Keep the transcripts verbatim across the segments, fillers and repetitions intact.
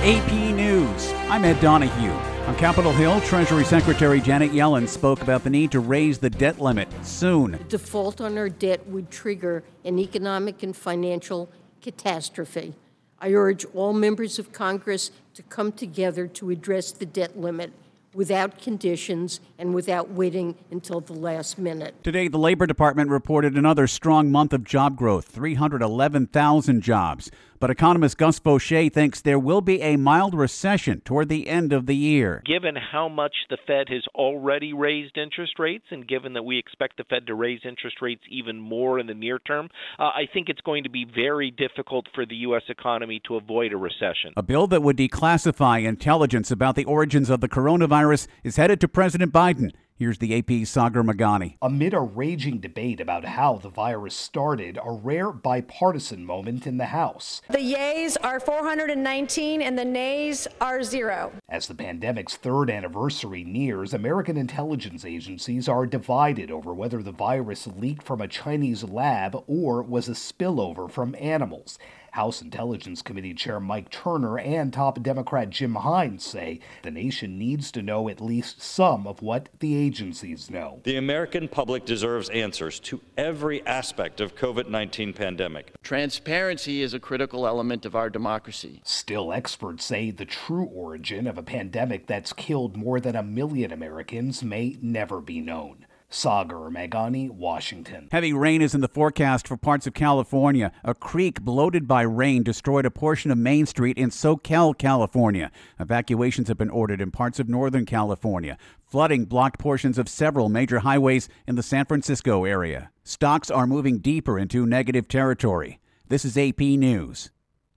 A P News. I'm Ed Donahue. On Capitol Hill, Treasury Secretary Janet Yellen spoke about the need to raise the debt limit soon. Default on our debt would trigger an economic and financial catastrophe. I urge all members of Congress to come together to address the debt limit without conditions and without waiting until the last minute. Today, the Labor Department reported another strong month of job growth, three hundred eleven thousand jobs. But economist Gus Faucher thinks there will be a mild recession toward the end of the year. Given how much the Fed has already raised interest rates, and given that we expect the Fed to raise interest rates even more in the near term, uh, I think it's going to be very difficult for the U S economy to avoid a recession. A bill that would declassify intelligence about the origins of the coronavirus is headed to President Biden. Here's the A P's Sagar Meghani. Amid a raging debate about how the virus started, a rare bipartisan moment in the House. The yeas are four hundred nineteen and the nays are zero. As the pandemic's third anniversary nears, American intelligence agencies are divided over whether the virus leaked from a Chinese lab or was a spillover from animals. House Intelligence Committee Chair Mike Turner and top Democrat Jim Hines say the nation needs to know at least some of what the agencies know. The American public deserves answers to every aspect of COVID nineteen pandemic. Transparency is a critical element of our democracy. Still, experts say the true origin of a pandemic that's killed more than a million Americans may never be known. Sagar Meghani, Washington. Heavy rain is in the forecast for parts of California. A creek bloated by rain destroyed a portion of Main Street in Soquel, California. Evacuations have been ordered in parts of Northern California. Flooding blocked portions of several major highways in the San Francisco area. Stocks are moving deeper into negative territory. This is A P News.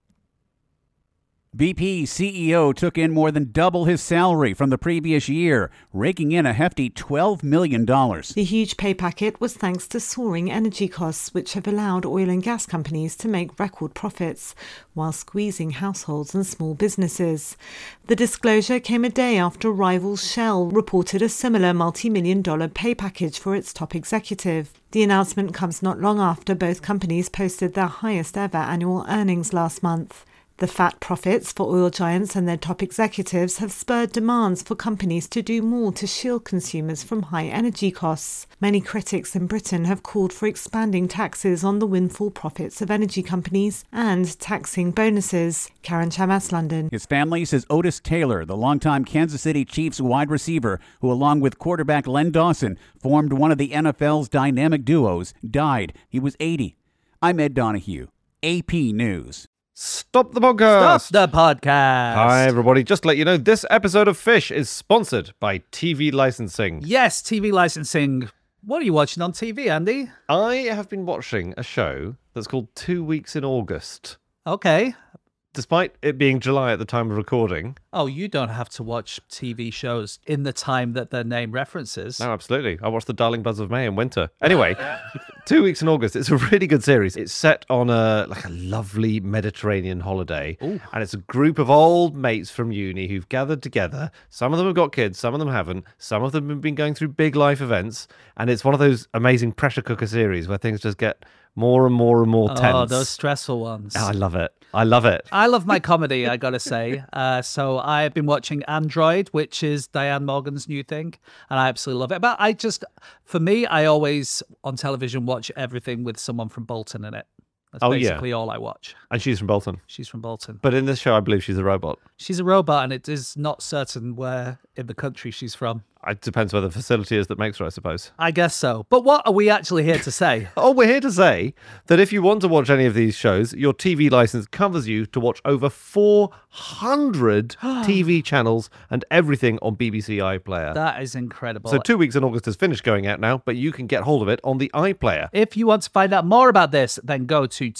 B P C E O took in more than double his salary from the previous year, raking in a hefty twelve million dollars. The huge pay packet was thanks to soaring energy costs, which have allowed oil and gas companies to make record profits, while squeezing households and small businesses. The disclosure came a day after rival Shell reported a similar multi-million dollar pay package for its top executive. The announcement comes not long after both companies posted their highest ever annual earnings last month. The fat profits for oil giants and their top executives have spurred demands for companies to do more to shield consumers from high energy costs. Many critics in Britain have called for expanding taxes on the windfall profits of energy companies and taxing bonuses. Karen Chamas, London. His family says Otis Taylor, the longtime Kansas City Chiefs wide receiver, who along with quarterback Len Dawson formed one of the N F L's dynamic duos, died. He was eighty. I'm Ed Donahue, A P News. Stop the podcast. Stop the podcast. Hi, everybody. Just to let you know, this episode of Fish is sponsored by T V licensing. Yes, T V licensing. What are you watching on T V, Andy? I have been watching a show that's called Two Weeks in August. Okay. Despite it being July at the time of recording. Oh, you don't have to watch T V shows in the time that their name references. No, absolutely. I watched The Darling Buzz of May in winter. Anyway, Two Weeks in August. It's a really good series. It's set on a like a lovely Mediterranean holiday. Ooh. And it's a group of old mates from uni who've gathered together. Some of them have got kids, some of them haven't. Some of them have been going through big life events. And it's one of those amazing pressure cooker series where things just get more and more and more tense. Oh, those stressful ones. Oh, I love it. I love it. I love my comedy, I gotta say. Uh, so I've been watching Android, which is Diane Morgan's new thing, and I absolutely love it. But I just, for me, I always, on television, watch everything with someone from Bolton in it. That's oh, basically yeah. all I watch. And she's from Bolton. She's from Bolton. But in this show, I believe she's a robot. She's a robot, and it is not certain where in the country she's from. It depends where the facility is that makes her, I suppose. I guess so. But what are we actually here to say? Oh, we're here to say that if you want to watch any of these shows, your T V license covers you to watch over four hundred T V channels and everything on B B C iPlayer. That is incredible. So Two Weeks in August is finished going out now, but you can get hold of it on the iPlayer. If you want to find out more about this, then go to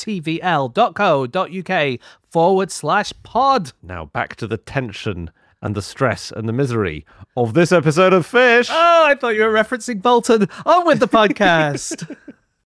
tvl.co.uk forward slash pod. Now back to the tension and the stress and the misery of this episode of Fish. Oh, I thought you were referencing Bolton. On with the podcast.